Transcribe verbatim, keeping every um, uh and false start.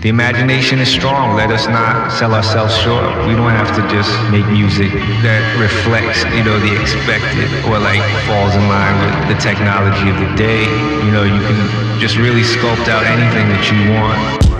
the imagination is strong. Let us not sell ourselves short. We don't have to just make music that reflects, you know, the expected or like falls in line with the technology of the day. You know, you can just really sculpt out anything that you want.